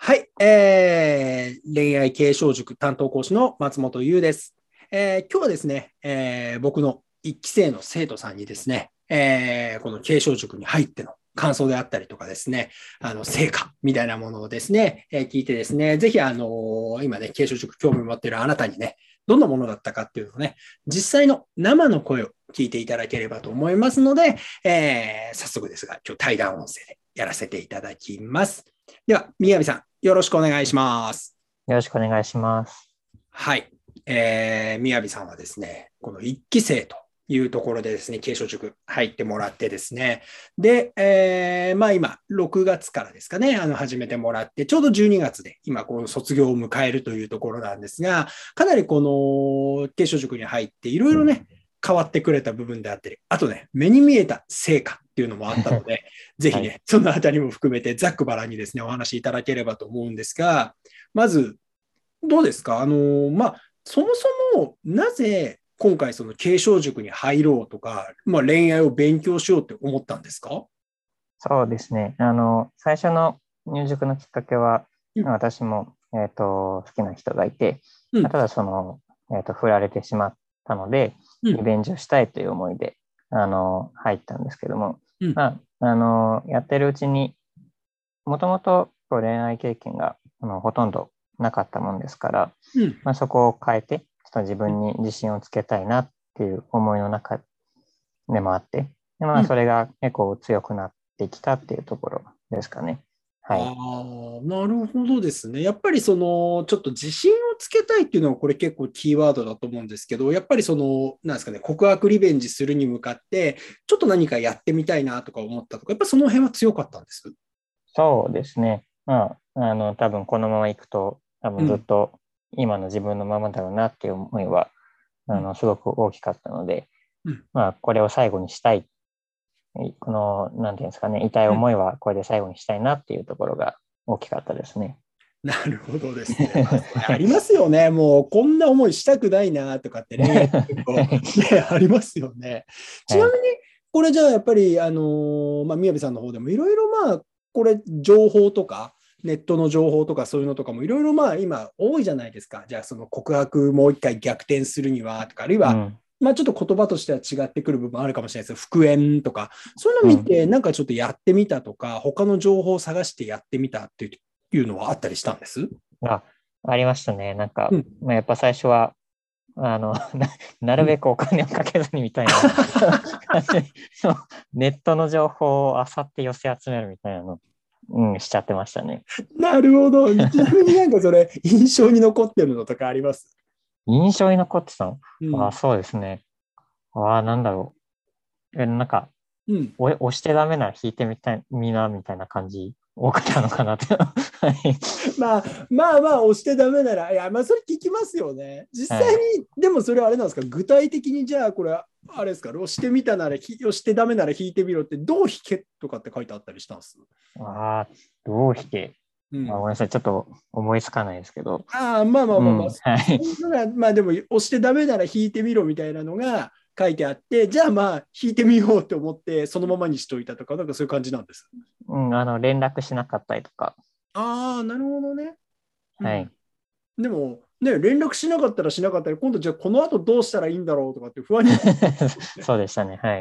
はい、恋愛継承塾担当講師の松本優です。今日はですね、僕の一期生の生徒さんにですね、この継承塾に入っての感想であったりとかですね、成果みたいなものをですね、聞いてですね、ぜひ今ね、継承塾興味を持っているあなたにね、どんなものだったかっていうのをね、実際の生の声を聞いていただければと思いますので、早速ですが、今日対談音声でやらせていただきます。では、宮城さん、よろしくお願いします。 よろしくお願いします。 はい。宮城さんはですね、この一期生というところでですね、継承塾入ってもらってですね、で、今、6月からですかね、始めてもらって、ちょうど12月で今、この卒業を迎えるというところなんですが、かなりこの継承塾に入って、いろいろね、変わってくれた部分であったり、あとね、目に見えた成果っていうのもあったので、ぜひね、はい、そのあたりも含めてざっくばらんにですね、お話しいただければと思うんですが、まず、どうですかそもそもなぜ今回その継承塾に入ろうとか、恋愛を勉強しようって思ったんですか？ そうですね。最初の入塾のきっかけは、私も、好きな人がいて、ただ振られてしまったので、リベンジをしたいという思いで、入ったんですけども、やってるうちに、もともと恋愛経験がほとんどなかったもんですから、そこを変えて、ちょっと自分に自信をつけたいなっていう思いの中でもあって、でそれが結構強くなってきたっていうところですかね。はい。 なるほどですね。やっぱりちょっと自信をつけたいっていうのはこれ結構キーワードだと思うんですけど、やっぱりなんですかね、告白リベンジするに向かって、ちょっと何かやってみたいなとか思ったとか、やっぱその辺は強かったんです？ そうですね。多分このままいくと、多分ずっと今の自分のままだろうなっていう思いは、すごく大きかったので、これを最後にしたい。なんていうんですかね、痛い思いはこれで最後にしたいなっていうところが大きかったですね。 なるほどですね。ありますよね。もうこんな思いしたくないなとかって恋愛結構、ね、ありますよね。ちなみに、これじゃあやっぱり、宮部さんの方でもいろいろこれ情報とか、ネットの情報とかそういうのとかもいろいろ今多いじゃないですか。じゃあその告白もう一回逆転するにはとか、あるいは、ちょっと言葉としては違ってくる部分あるかもしれないですけど、復縁とか、そういうの見て、なんかちょっとやってみたとか、他の情報を探してやってみたっていうのはあったりしたんです？ ありましたね。なんか、やっぱ最初は、なるべくお金をかけずにみたいなネットの情報を漁って寄せ集めるみたいなの、しちゃってましたね。 なるほど。ちなみになんかそれ、印象に残ってるのとかあります？ 印象に残ってたの、そうですね。なんだろう。なんか、押してダメなら弾いてみな、みたいな感じ多かったのかなって。 押してダメなら、いや、それ聞きますよね。実際に、でもそれはあれなんですか、具体的にじゃあこれ、あれですか、押してみたなら、押してダメなら弾いてみろって、どう弾けとかって書いてあったりしたんです？ どう弾け。ごめんなさい、ちょっと思いつかないですけど。 でも、押してダメなら弾いてみろみたいなのが書いてあって、じゃあ弾いてみようと思って、そのままにしといたとか、なんかそういう感じなんです？ 連絡しなかったりとか。 なるほどね。 はい。 でも、ね、連絡しなかったらしなかったら、今度じゃあこの後どうしたらいいんだろうとかって不安になって、 そうでしたね。はい。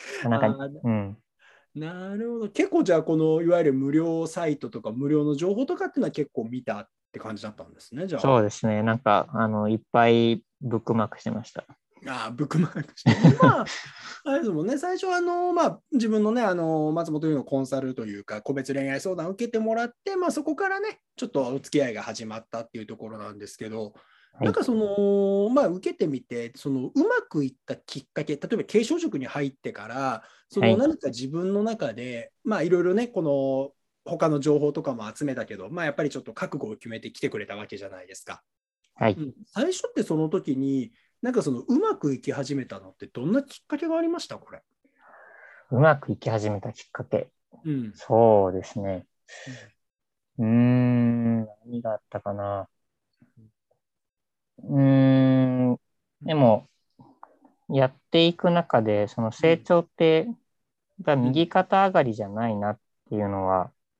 なるほど。結構じゃあこのいわゆる無料サイトとか無料の情報とかっていうのは結構見たって感じだったんですね、じゃあ。 そうですね。なんか、いっぱいブックマークしてました。 ブックマークして。あれですもんね、最初は自分のね、松本優のコンサルというか、個別恋愛相談を受けてもらって、そこからね、ちょっとお付き合いが始まったっていうところなんですけど、なんか受けてみて、うまくいったきっかけ、例えば継承塾に入ってから、何か自分の中で、いろいろね、この他の情報とかも集めたけど、やっぱりちょっと覚悟を決めてきてくれたわけじゃないですか。最初ってその時に、なんかうまくいき始めたのってどんなきっかけがありましたこれ？ うまくいき始めたきっかけ。そうですね。何があったかな。でも、やっていく中で、その成長って、右肩上がりじゃないなっていうのは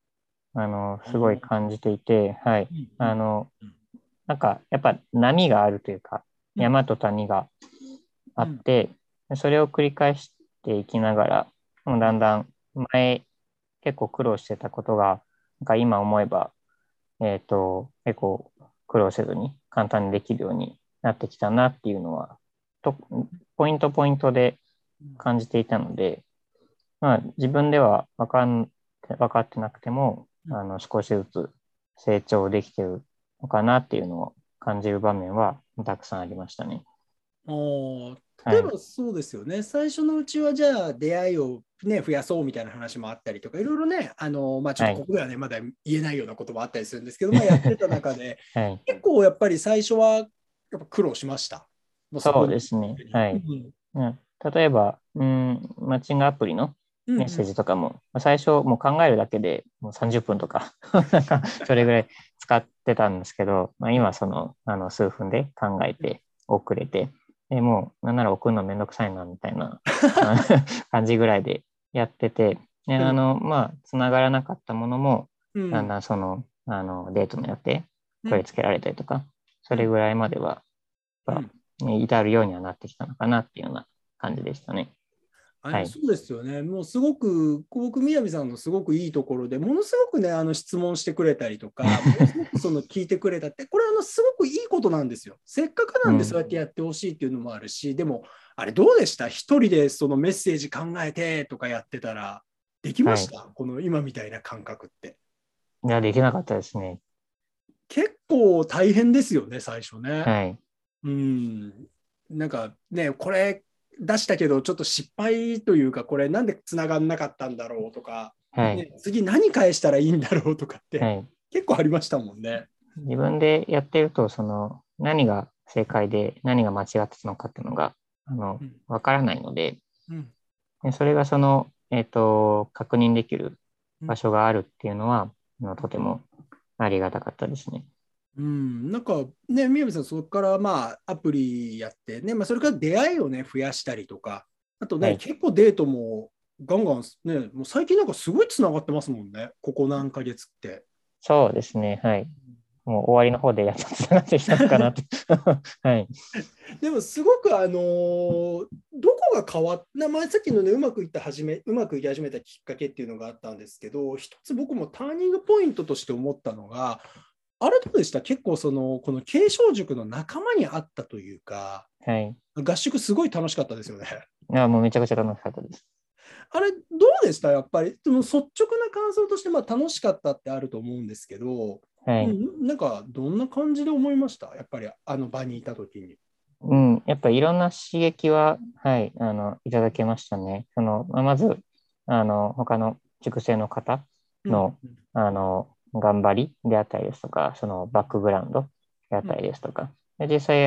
すごい感じていて、はい。なんか、やっぱ波があるというか、山と谷があって、それを繰り返していきながら、もうだんだん前結構苦労してたことが、なんか今思えば、結構苦労せずに簡単にできるようになってきたなっていうのは、ポイントポイントで感じていたので、まあ自分では分かってなくても、少しずつ成長できてるのかなっていうのを感じる場面はたくさんありましたね。 例えばそうですよね、最初のうちはじゃあ出会いを、ね、増やそうみたいな話もあったりとか、いろいろね、ちょっとここではね、まだ言えないようなこともあったりするんですけど、やってた中で、 はい、 結構やっぱり最初はやっぱ苦労しました。もうそこに。 そうですね。はい。例えば、マッチングアプリのメッセージとかも、最初もう考えるだけでもう30分とかなんかそれぐらい使ってたんですけど、今数分で考えて送れて、もうなんなら送るのめんどくさいなみたいな感じぐらいでやってて、つながらなかったものも、だんだんデートの予定、取り付けられたりとか、それぐらいまでは、至るようにはなってきたのかなっていうような感じでしたね。 そうですよね。もうすごく、僕、宮城さんのすごくいいところで、ものすごくね、質問してくれたりとか、ものすごく聞いてくれたって、これすごくいいことなんですよ。せっかくなんでそうやってやってほしいっていうのもあるし、でも、あれどうでした？一人でそのメッセージ考えてとかやってたら、できました？この今みたいな感覚って。 いや、できなかったですね。 結構大変ですよね、最初ね。 はい。 なんかね、これ出したけど、ちょっと失敗というか、これなんで繋がんなかったんだろうとか、次何返したらいいんだろうとかって、結構ありましたもんね。 自分でやってると、何が正解で何が間違ってたのかっていうのが、わからないので、それが確認できる場所があるっていうのは、とてもありがたかったですね。 なんかね、宮部さん、そこからアプリやってね、それから出会いをね、増やしたりとか、あとね、結構デートもガンガンね、もう最近なんかすごいつながってますもんね、ここ何ヶ月って。 そうですね、はい。もう終わりの方でやっとつながってきたのかなと。はい。 でもすごくどこが変わった、さっきのね、うまくいき始めたきっかけっていうのがあったんですけど、一つ僕もターニングポイントとして思ったのが、あれどうでした？結構この継承塾の仲間に会ったというか、合宿すごい楽しかったですよね。 もうめちゃくちゃ楽しかったです。 あれどうでした？やっぱりでも率直な感想として楽しかったってあると思うんですけど、なんかどんな感じで思いました？やっぱりあの場にいたときに。 やっぱりいろんな刺激は、いただけましたね。まず、他の塾生の方の、頑張りであったりですとか、そのバックグラウンドであったりですとか、で実際、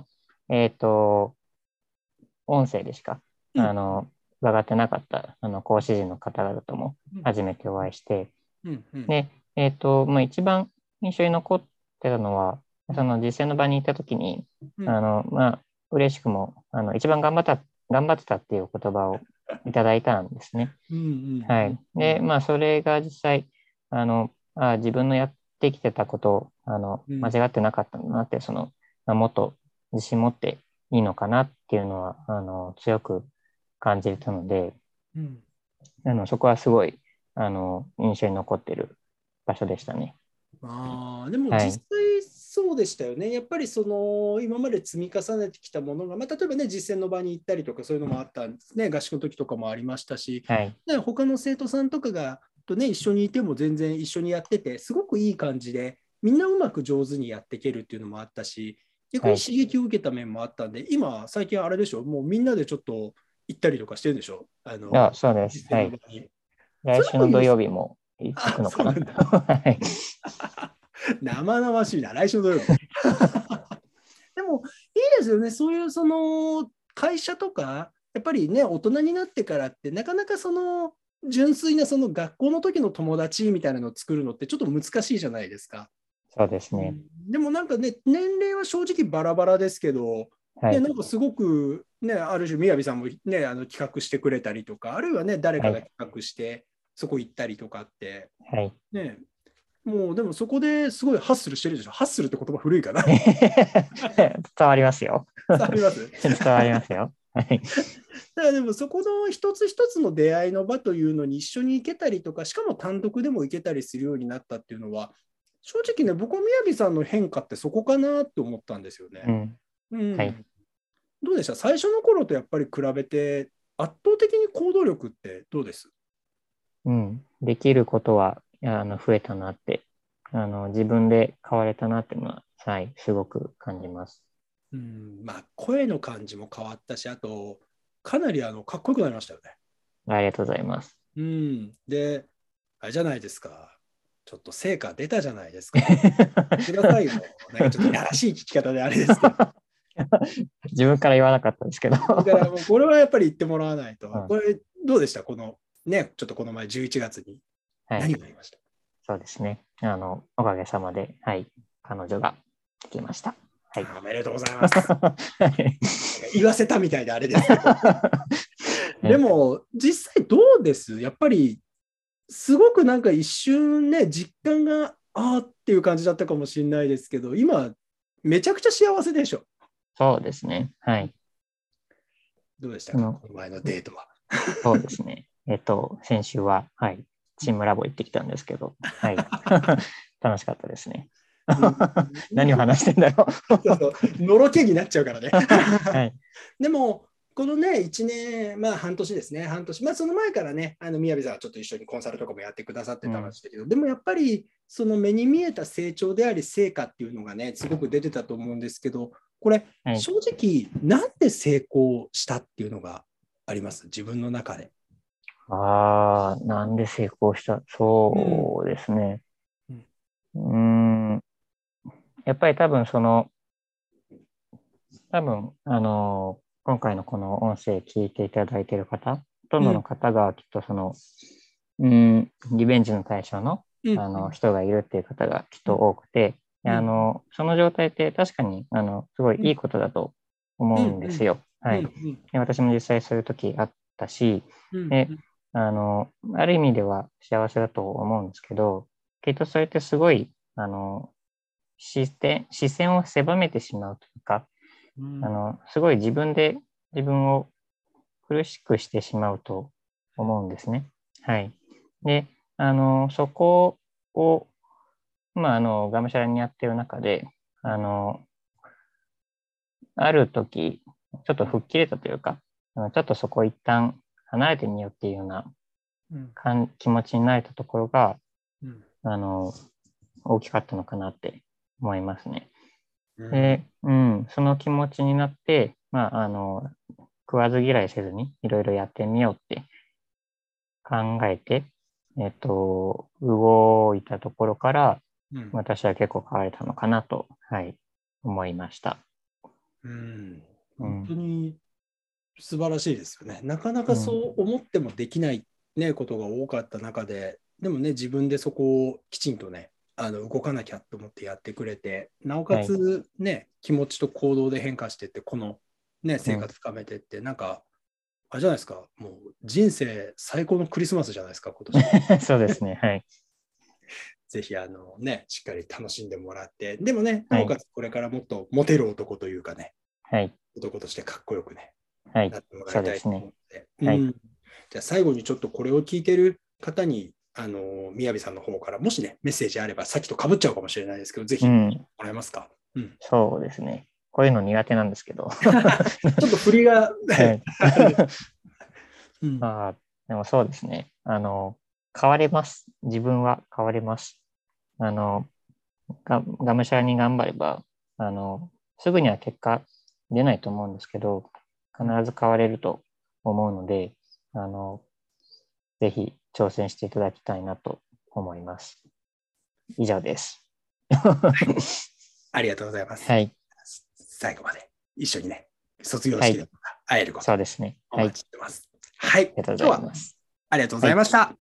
音声でしか、伺ってなかった、講師陣の方々とも初めてお会いして、で、一番印象に残ってたのは、その実践の場に行ったときに、嬉しくも、一番頑張ってたっていう言葉をいただいたんですね。はい。で、それが実際、自分のやってきてたことを、間違ってなかったんだなって、もっと自信持っていいのかなっていうのは、強く感じたので、そこはすごい、印象に残ってる場所でしたね。 でも実際そうでしたよね。やっぱり今まで積み重ねてきたものが、例えばね、実践の場に行ったりとかそういうのもあったんですね。合宿の時とかもありましたし、他の生徒さんとかがとね、一緒にいても全然一緒にやってて、すごくいい感じで、みんなうまく上手にやっていけるっていうのもあったし、逆に刺激を受けた面もあったんで、今、最近あれでしょ、もうみんなでちょっと行ったりとかしてるんでしょ？ そうです。はい。来週の土曜日も行くのかな。 生々しいな、来週の土曜日。でも、いいですよね。そういう会社とか、やっぱりね、大人になってからって、なかなか純粋な学校の時の友達みたいなのを作るのってちょっと難しいじゃないですか。 そうですね。 でもなんかね、年齢は正直バラバラですけど、なんかすごく、ね、ある種、宮城さんも、ね、企画してくれたりとか、あるいはね、誰かが企画して、そこ行ったりとかって、ね、 もうでもそこですごいハッスルしてるでしょ。ハッスルって言葉古いかな。 伝わりますよ。 伝わります伝わりますよ。はい。 だからでもそこの一つ一つの出会いの場というのに一緒に行けたりとか、しかも単独でも行けたりするようになったっていうのは、正直ね、僕は雅さんの変化ってそこかなって思ったんですよね。 はい。 どうでした？最初の頃とやっぱり比べて圧倒的に行動力ってどうです？ できることは増えたなって、自分で変われたなっていうのは、はい、すごく感じます。 まあ、声の感じも変わったし、あと、かなりかっこよくなりましたよね。 ありがとうございます。 で、あれじゃないですか。ちょっと成果出たじゃないですか。くださいよ。なんかちょっといやらしい聞き方であれですけど。 自分から言わなかったんですけど。 だからもうこれはやっぱり言ってもらわないと。これどうでした？このね、ちょっとこの前11月に何がありました？ そうですね。おかげさまで、はい、彼女ができました。はい。 おめでとうございます。言わせたみたいであれですけど。でも、実際どうです？やっぱり、すごくなんか一瞬ね、実感が、あーっていう感じだったかもしれないですけど、今、めちゃくちゃ幸せでしょ。 そうですね。はい。 どうでしたか、この前のデートは。 そうですね。先週は、はい、チームラボ行ってきたんですけど、はい。楽しかったですね。何を話してんだろう。 そうそう、のろけになっちゃうからね。 はい、 でも、このね、1年、まあ半年ですね、半年、まあその前からね、宮部さんはちょっと一緒にコンサルとかもやってくださってたんですけど、でもやっぱり、その目に見えた成長であり、成果っていうのがね、すごく出てたと思うんですけど、これ、正直、なんで成功したっていうのがあります？自分の中で。 なんで成功した？そうですね。やっぱり多分今回のこの音声聞いていただいている方、ほとんどの方がきっとリベンジの対象の、人がいるっていう方がきっと多くて、その状態って確かに、すごいいいことだと思うんですよ。はい。で、私も実際そういう時あったし、で、ある意味では幸せだと思うんですけど、きっとそれってすごい、視線を狭めてしまうというか、すごい自分で自分を苦しくしてしまうと思うんですね。はい。で、そこを、がむしゃらにやってる中で、ある時、ちょっと吹っ切れたというか、ちょっとそこを一旦離れてみようっていうような気持ちになれたところが、大きかったのかなって思いますね。で、その気持ちになって、食わず嫌いせずにいろいろやってみようって考えて、動いたところから、私は結構変われたのかなと、はい、思いました。 本当に素晴らしいですよね。なかなかそう思ってもできない、ね、ことが多かった中で、でもね、自分でそこをきちんとね、動かなきゃと思ってやってくれて、なおかつね、気持ちと行動で変化していって、このね、生活深めてって、なんか、あれじゃないですか、もう人生最高のクリスマスじゃないですか、今年。そうですね、はい。 ぜひね、しっかり楽しんでもらって、でもね、なおかつこれからもっとモテる男というかね、 はい、 男としてかっこよくね、 はい、 なってもらいたいと思って。 じゃあ最後にちょっとこれを聞いてる方に、雅さんの方からもしね、メッセージあれば、さっきとかぶっちゃうかもしれないですけど、ぜひもらえますか？ そうですね。こういうの苦手なんですけど。 ちょっと振りが、 でもそうですね。変われます。自分は変われます。がむしゃらに頑張れば、すぐには結果出ないと思うんですけど、必ず変われると思うので、ぜひ挑戦していただきたいなと思います。以上です。 ありがとうございます。 はい。 最後まで一緒にね、卒業式で会えること、 そうですね。 お待ちしてます。はい。 ありがとうございます。 ありがとうございました。